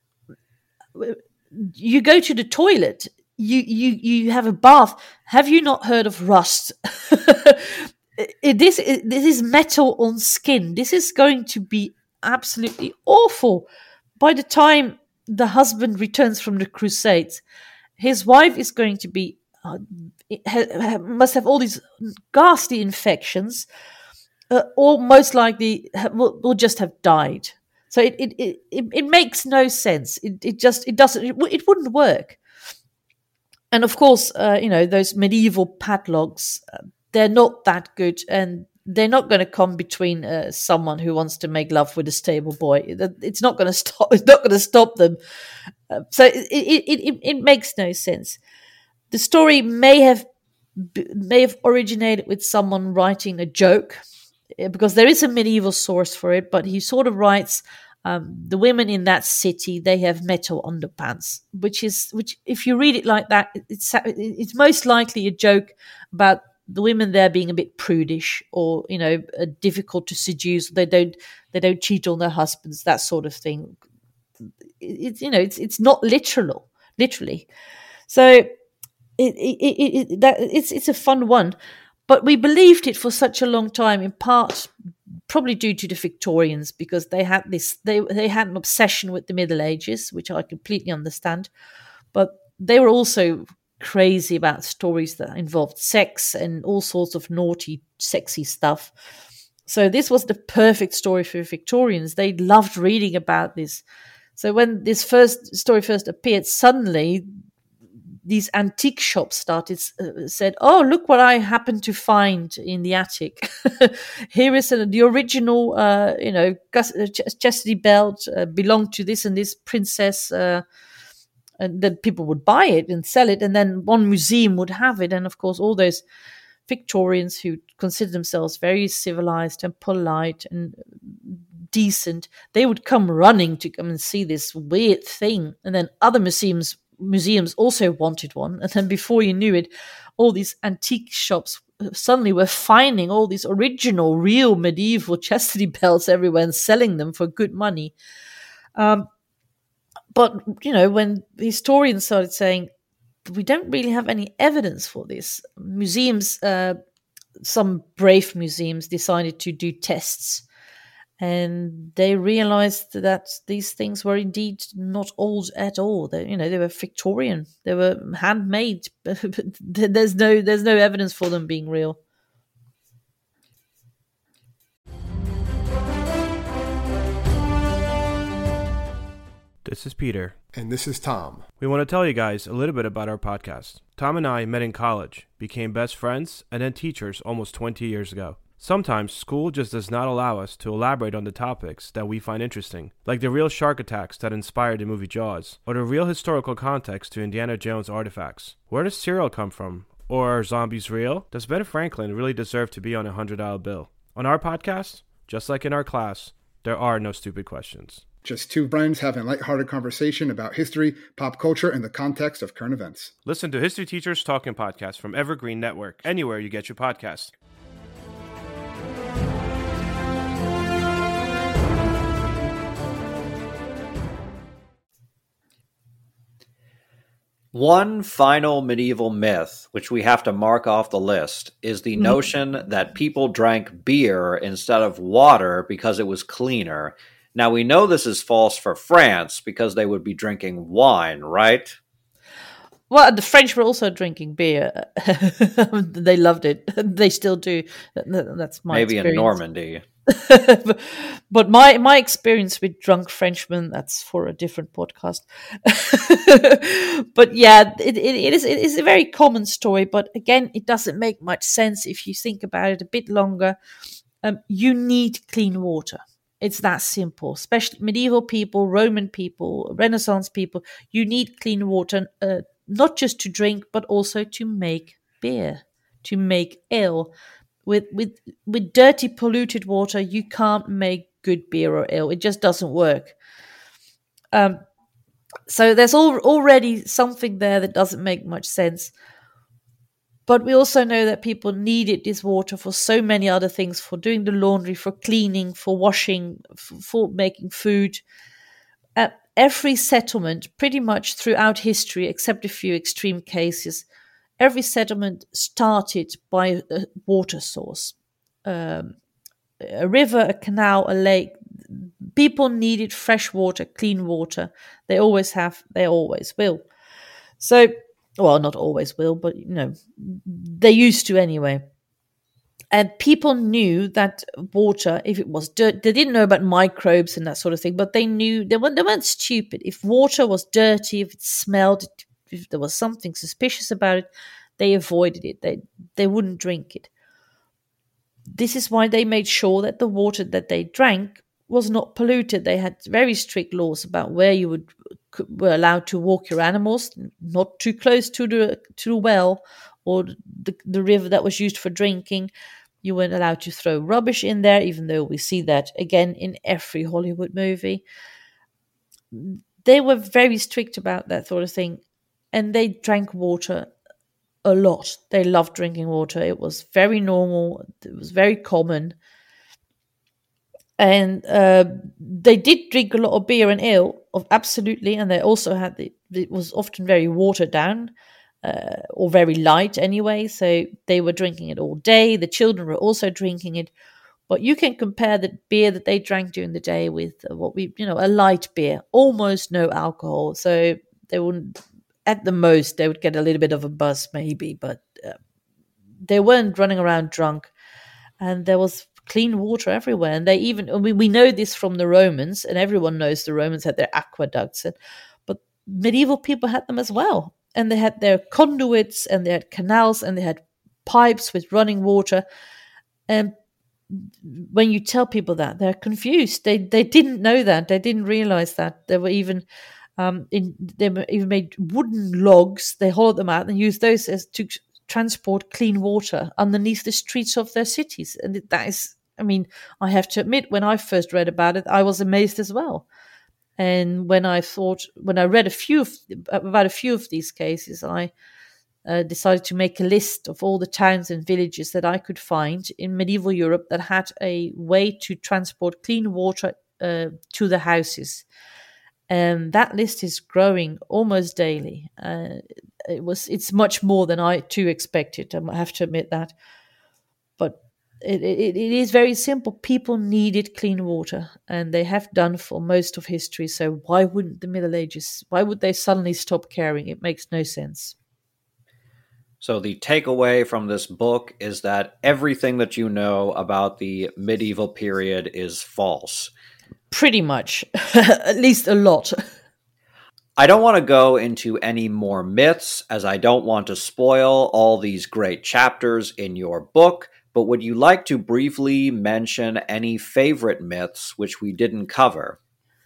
You go to the toilet, you you you have a bath. Have you not heard of rust? it, this it, this is metal on skin. This is going to be absolutely awful. By the time the husband returns from the crusades, his wife is going to be uh, ha, must have all these ghastly infections, uh, or most likely ha, will, will just have died. So it it, it, it, it makes no sense. It it just it doesn't it, it wouldn't work. And of course, uh, you know, those medieval padlocks, uh, they're not that good, and they're not going to come between uh, someone who wants to make love with a stable boy. It's not going to stop. It's not going to stop them. Uh, so it, it it it makes no sense. The story may have may have originated with someone writing a joke, because there is a medieval source for it. But he sort of writes, um, the women in that city, they have metal underpants, which is which. If you read it like that, it's it's most likely a joke about the women there being a bit prudish, or, you know, uh, difficult to seduce. They don't they don't cheat on their husbands, that sort of thing. it's you know it's it's not literal, literally. So it, it, it, it that it's it's a fun one, but we believed it for such a long time, in part probably due to the Victorians, because they had this they they had an obsession with the Middle Ages, which I completely understand, but they were also crazy about stories that involved sex and all sorts of naughty, sexy stuff. So this was the perfect story for Victorians. They loved reading about this. So when this first story first appeared, suddenly these antique shops started uh, said, "Oh, look what I happened to find in the attic. Here is a, the original, uh, you know, chastity belt uh, belonged to this and this princess." Uh, and then people would buy it and sell it, and then one museum would have it. And of course, all those Victorians who consider themselves very civilized and polite and decent, they would come running to come and see this weird thing. And then other museums museums also wanted one. And then before you knew it, all these antique shops suddenly were finding all these original, real medieval chastity belts everywhere and selling them for good money. Um, but, you know, when historians started saying, we don't really have any evidence for this, museums, uh, some brave museums decided to do tests, and they realized that these things were indeed not old at all. They, you know, they were Victorian, they were handmade. there's no, there's no evidence for them being real. This is Peter. And this is Tom. We want to tell you guys a little bit about our podcast. Tom and I met in college, became best friends, and then teachers almost twenty years ago. Sometimes school just does not allow us to elaborate on the topics that we find interesting, like the real shark attacks that inspired the movie Jaws, or the real historical context to Indiana Jones artifacts. Where does cereal come from? Or are zombies real? Does Ben Franklin really deserve to be on a one hundred dollar bill? On our podcast, just like in our class, there are no stupid questions. Just two friends having a lighthearted conversation about history, pop culture, and the context of current events. Listen to History Teachers Talking Podcast from Evergreen Network, anywhere you get your podcast. One final medieval myth, which we have to mark off the list, is the notion that people drank beer instead of water because it was cleaner. Now, we know this is false for France because they would be drinking wine, right? Well, the French were also drinking beer. They loved it. They still do. That's my Maybe experience. in Normandy. But my, my experience with drunk Frenchmen, that's for a different podcast. But yeah, it, it, it, is, it is a very common story. But again, it doesn't make much sense if you think about it a bit longer. Um, you need clean water. It's that simple. Especially medieval people, Roman people, Renaissance people, you need clean water, uh, not just to drink, but also to make beer, to make ale. With with with dirty, polluted water, you can't make good beer or ale. It just doesn't work. Um, so there's al- already something there that doesn't make much sense. But we also know that people needed this water for so many other things, for doing the laundry, for cleaning, for washing, for, for making food. Uh, every settlement, pretty much throughout history, except a few extreme cases, every settlement started by a water source. Um, a river, a canal, a lake. People needed fresh water, clean water. They always have, they always will. So, well, not always will, but, you know, they used to anyway. And people knew that water, if it was dirt, they didn't know about microbes and that sort of thing, but they knew, they weren't, they weren't stupid. If water was dirty, if it smelled, if there was something suspicious about it, they avoided it. They they wouldn't drink it. This is why they made sure that the water that they drank was not polluted. They had very strict laws about where you would were allowed to walk your animals, not too close to the to the well or the, the river that was used for drinking. You weren't allowed to throw rubbish in there, even though we see that again in every Hollywood movie. They were very strict about that sort of thing, and they drank water a lot. They loved drinking water. It was very normal. It was very common. and uh, they did drink a lot of beer and ale, of absolutely, and they also had the, it was often very watered down uh, or very light anyway. So they were drinking it all day. The children were also drinking it. But you can compare the beer that they drank during the day with what we, you know, a light beer, almost no alcohol. So they wouldn't, at the most, they would get a little bit of a buzz maybe, but uh, they weren't running around drunk. And there was clean water everywhere. And they even, I mean, we know this from the Romans, and everyone knows the Romans had their aqueducts, and, but medieval people had them as well. And they had their conduits, and they had canals, and they had pipes with running water. And when you tell people that, they're confused. They they didn't know that. They didn't realize that. They were even um, in. They were even made wooden logs. They hollowed them out and used those as to transport clean water underneath the streets of their cities. And that is, I mean, I have to admit, when I first read about it, I was amazed as well. And when I thought, when I read a few of, about a few of these cases, I Uh, decided to make a list of all the towns and villages that I could find in medieval Europe that had a way to transport clean water uh, to the houses. And that list is growing almost daily. Uh, it was, it's much more than I too expected. I have to admit that. But it, it, it is very simple. People needed clean water, and they have done for most of history. So why wouldn't the Middle Ages? Why would they suddenly stop caring? It makes no sense. So the takeaway from this book is that everything that you know about the medieval period is false. Pretty much. At least a lot. I don't want to go into any more myths, as I don't want to spoil all these great chapters in your book, but would you like to briefly mention any favorite myths which we didn't cover?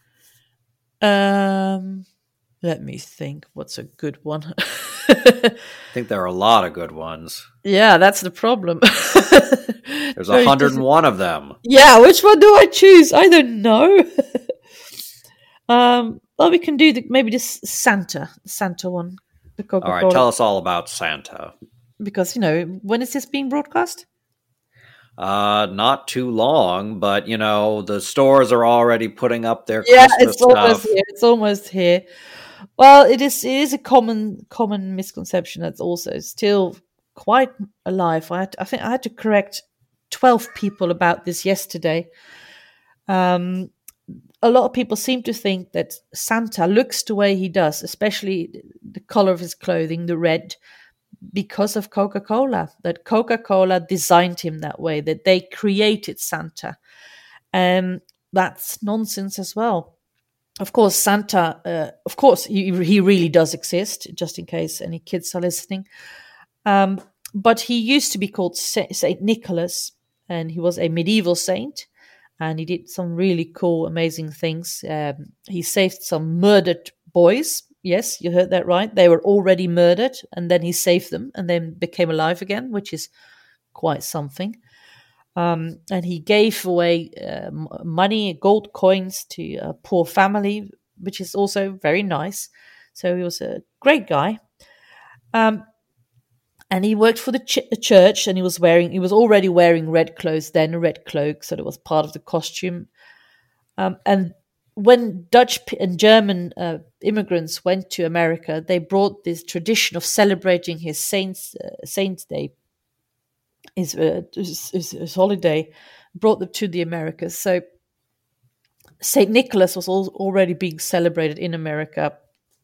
Um, let me think. What's a good one? I think there are a lot of good ones. Yeah, that's the problem. There's one hundred and one of them. Yeah, which one do I choose? I don't know. um, well, we can do the, maybe this Santa, Santa one. The Coca-Cola. All right, tell us all about Santa. Because, you know, when is this being broadcast? Uh, not too long, but, you know, the stores are already putting up their yeah, Christmas it's almost stuff. here. It's almost here. Well, it is. It is a common common misconception that's also still quite alive. I had to, I think I had to correct twelve people about this yesterday. Um, a lot of people seem to think that Santa looks the way he does, especially the color of his clothing, the red, because of Coca-Cola. That Coca-Cola designed him that way. That they created Santa, and that's nonsense as well. Of course, Santa, uh, of course, he, he really does exist, just in case any kids are listening. Um, but he used to be called Saint Nicholas, and he was a medieval saint, and he did some really cool, amazing things. Um, he saved some murdered boys. Yes, you heard that right. They were already murdered, and then he saved them and then became alive again, which is quite something. Um, and he gave away uh, money, gold coins to a poor family, which is also very nice. So he was a great guy. Um, and he worked for the ch- church, and he was wearing, he was already wearing red clothes then, a red cloak, so that was part of the costume. Um, and when Dutch and German uh, immigrants went to America, they brought this tradition of celebrating his saints, uh, Saints' Day. His, uh, his, his, his holiday, brought them to the Americas. So Saint Nicholas was al- already being celebrated in America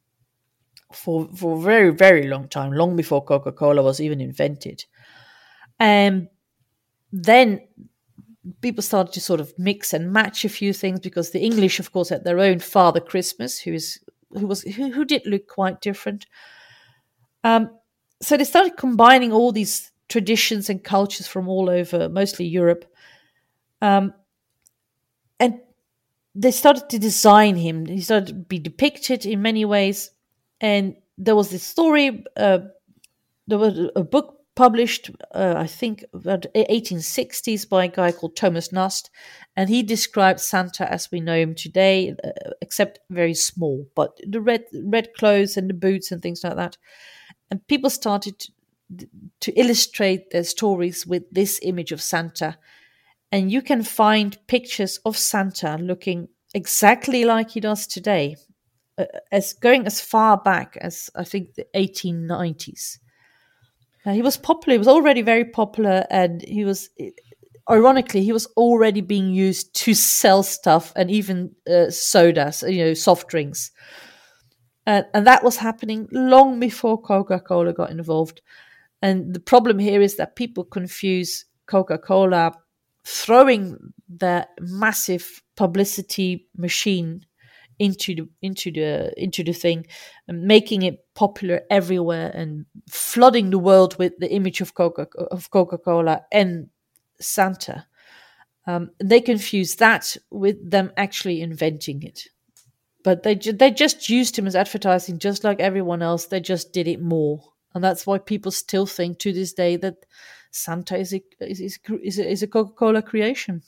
for for a very, very long time, long before Coca-Cola was even invented. And then people started to sort of mix and match a few things, because the English, of course, had their own Father Christmas, who is who was who, who did look quite different. Um, so they started combining all these traditions and cultures from all over, mostly Europe. Um, and they started to design him. He started to be depicted in many ways. And there was this story, uh, there was a book published, uh, I think, about eighteen sixties by a guy called Thomas Nast. And he described Santa as we know him today, uh, except very small. But the red, red clothes and the boots and things like that. And people started to to illustrate their stories with this image of Santa. And you can find pictures of Santa looking exactly like he does today, uh, as going as far back as I think the eighteen nineties. Uh, he was popular. He was already very popular, and he was, ironically, he was already being used to sell stuff and even uh, sodas, you know, soft drinks. Uh, and that was happening long before Coca-Cola got involved. And the problem here is that people confuse Coca-Cola throwing their massive publicity machine into the into the into the thing, and making it popular everywhere and flooding the world with the image of Coca of Coca-Cola and Santa. Um, they confuse that with them actually inventing it. But they ju- they just used him as advertising, just like everyone else. They just did it more, and that's why people still think to this day that Santa is a is is, is a, is a Coca-Cola creation.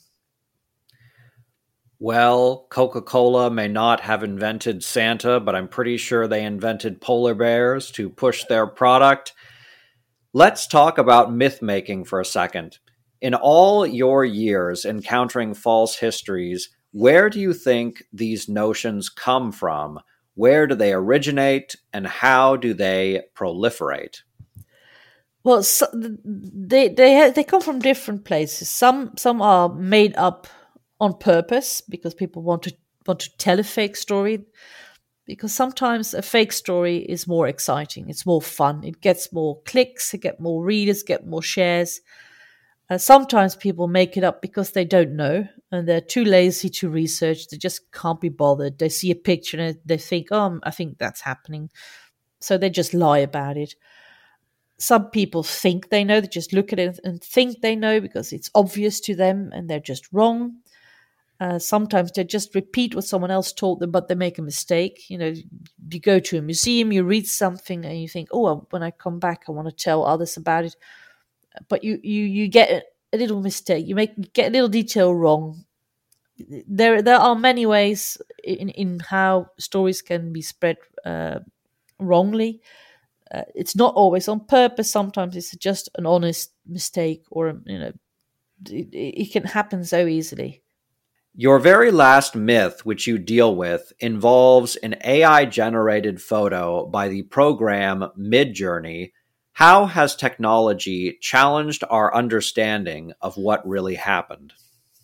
Well, Coca-Cola may not have invented Santa, but I'm pretty sure they invented polar bears to push their product. Let's talk about myth-making for a second. In all your years encountering false histories, where do you think these notions come from? Where do they originate, and how do they proliferate? Well, so they they they come from different places. Some some are made up on purpose because people want to want to tell a fake story. Because sometimes a fake story is more exciting. It's more fun. It gets more clicks. It gets more readers. Get more shares. Uh, sometimes people make it up because they don't know and they're too lazy to research. They just can't be bothered. They see a picture and they think, "Oh, I think that's happening," so they just lie about it. Some people think they know. They just look at it and think they know because it's obvious to them, and they're just wrong. Uh, sometimes they just repeat what someone else told them, but they make a mistake. You know, you go to a museum, you read something, and you think, "Oh, when I come back, I want to tell others about it." But you you you get a, a little mistake. You make you get a little detail wrong. There there are many ways in in how stories can be spread uh, wrongly. Uh, it's not always on purpose. Sometimes it's just an honest mistake, or you know, it, it can happen so easily. Your very last myth, which you deal with, involves an A I-generated photo by the program Midjourney. How has technology challenged our understanding of what really happened?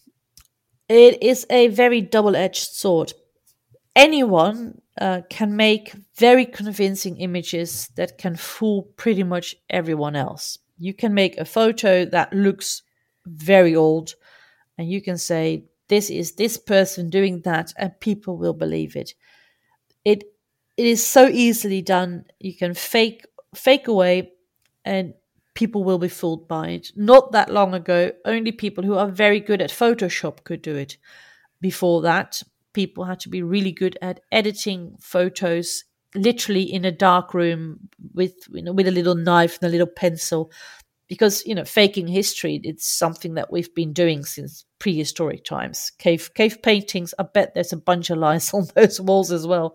It is a very double-edged sword. Anyone uh, can make very convincing images that can fool pretty much everyone else. You can make a photo that looks very old, and you can say, "This is this person doing that," and people will believe it. It it is so easily done. You can fake fake away, and people will be fooled by it. Not that long ago, only people who are very good at Photoshop could do it. Before that, people had to be really good at editing photos, literally in a dark room with you know with a little knife and a little pencil. Because, you know, faking history, it's something that we've been doing since prehistoric times. Cave cave paintings, I bet there's a bunch of lies on those walls as well.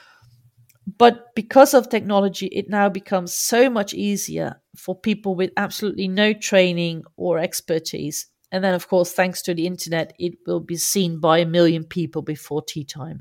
But because of technology, it now becomes so much easier for people with absolutely no training or expertise. And then, of course, thanks to the internet, it will be seen by a million people before tea time.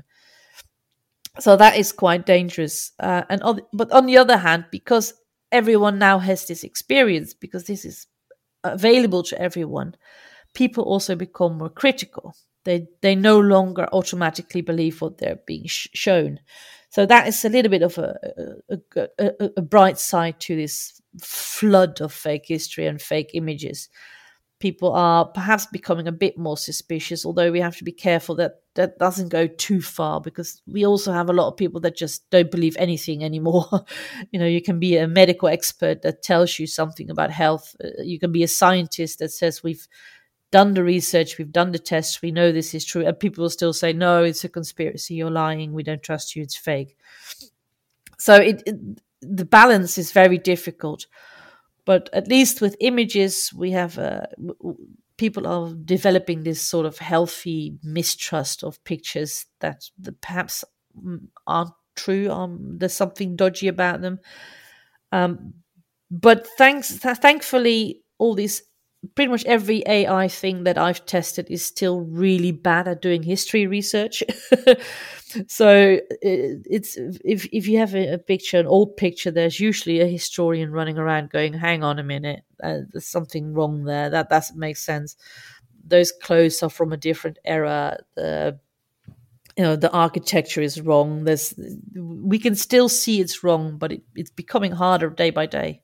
So that is quite dangerous. Uh, and on, but on the other hand, because everyone now has this experience, because this is available to everyone, people also become more critical. They they no longer automatically believe what they're being sh- shown. So that is a little bit of a a, a, a a bright side to this flood of fake history and fake images. People are perhaps becoming a bit more suspicious, although we have to be careful that that doesn't go too far, because we also have a lot of people that just don't believe anything anymore. You know, you can be a medical expert that tells you something about health. Uh, you can be a scientist that says we've done the research, we've done the tests, we know this is true, and people will still say, "No, it's a conspiracy, you're lying, we don't trust you, it's fake." So it, it the balance is very difficult. But at least with images, we have uh, people are developing this sort of healthy mistrust of pictures that the, perhaps aren't true. Um, there's something dodgy about them. Um, but thanks, th- thankfully, all these pretty much every A I thing that I've tested is still really bad at doing history research. So it, it's if if you have a, a picture, an old picture, there's usually a historian running around going, "Hang on a minute, uh, there's something wrong there. That doesn't make sense. Those clothes are from a different era. The you know the architecture is wrong. There's we can still see it's wrong, but it, it's becoming harder day by day."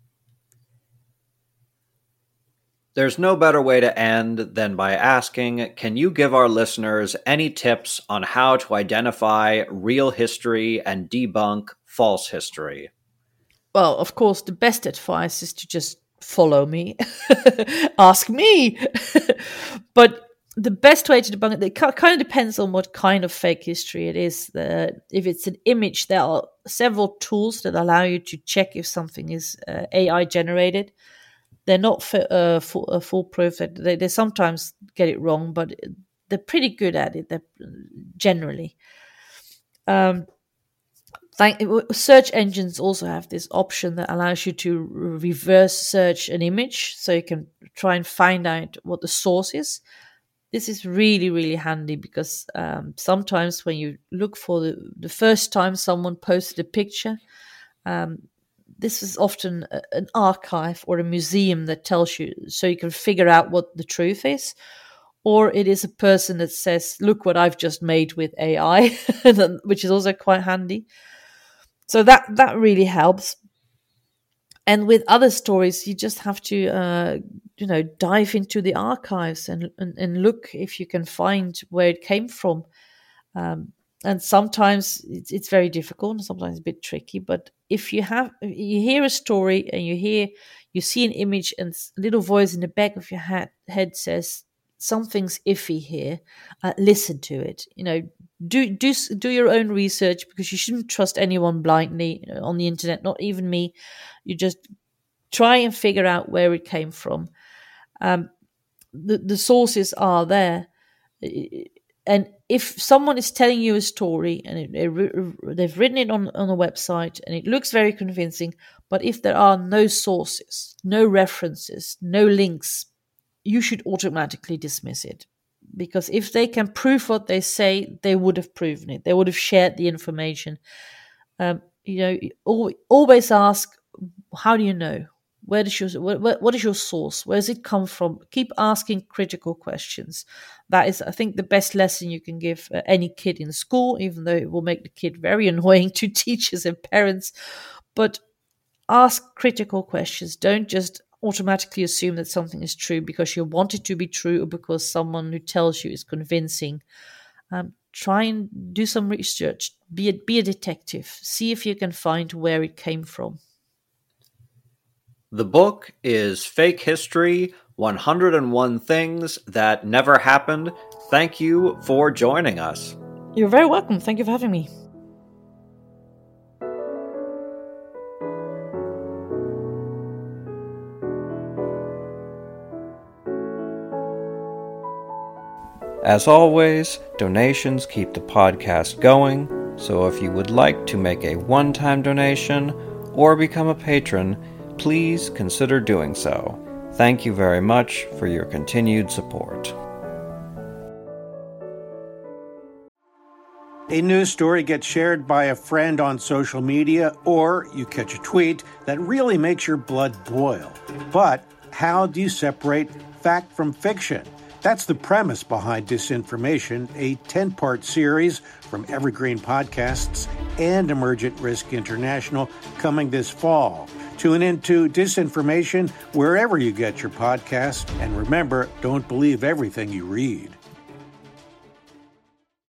There's no better way to end than by asking, can you give our listeners any tips on how to identify real history and debunk false history? Well, of course, the best advice is to just follow me, ask me. But the best way to debunk it, it kind of depends on what kind of fake history it is. Uh, if it's an image, there are several tools that allow you to check if something is uh, A I generated. They're not f- uh, full, uh, foolproof. They, they sometimes get it wrong, but they're pretty good at it. They're generally. Um, thank, search engines also have this option that allows you to reverse search an image, so you can try and find out what the source is. This is really, really handy because um, sometimes when you look for the, the first time someone posted a picture, um, this is often a, an archive or a museum that tells you, so you can figure out what the truth is. Or it is a person that says, "Look what I've just made with A I," which is also quite handy. So that, that really helps. And with other stories, you just have to, uh, you know, dive into the archives and, and, and look if you can find where it came from. Um, and sometimes it's, it's very difficult and sometimes a bit tricky. But if you have, you hear a story and you hear, you see an image and a little voice in the back of your head, head says, something's iffy here, uh, listen to it. You know, do do do your own research, because you shouldn't trust anyone blindly, you know, on the internet, not even me. You just try and figure out where it came from. Um, the the sources are there, and if someone is telling you a story and it, it, they've written it on on a website and it looks very convincing, but if there are no sources, no references, no links, you should automatically dismiss it. Because if they can prove what they say, they would have proven it. They would have shared the information. Um, you know, always ask, how do you know? Where does your what, what is your source? Where does it come from? Keep asking critical questions. That is, I think, the best lesson you can give uh, any kid in school, even though it will make the kid very annoying to teachers and parents. But ask critical questions. Don't just automatically assume that something is true because you want it to be true or because someone who tells you is convincing. Um, try and do some research. Be a, be a detective. See if you can find where it came from. The book is Fake History, one hundred one Things That Never Happened. Thank you for joining us. You're very welcome. Thank you for having me. As always, donations keep the podcast going, so if you would like to make a one-time donation or become a patron, please consider doing so. Thank you very much for your continued support. A news story gets shared by a friend on social media, or you catch a tweet that really makes your blood boil. But how do you separate fact from fiction? That's the premise behind Disinformation, a ten-part series from Evergreen Podcasts and Emergent Risk International coming this fall. Tune into Disinformation wherever you get your podcasts, and remember, don't believe everything you read.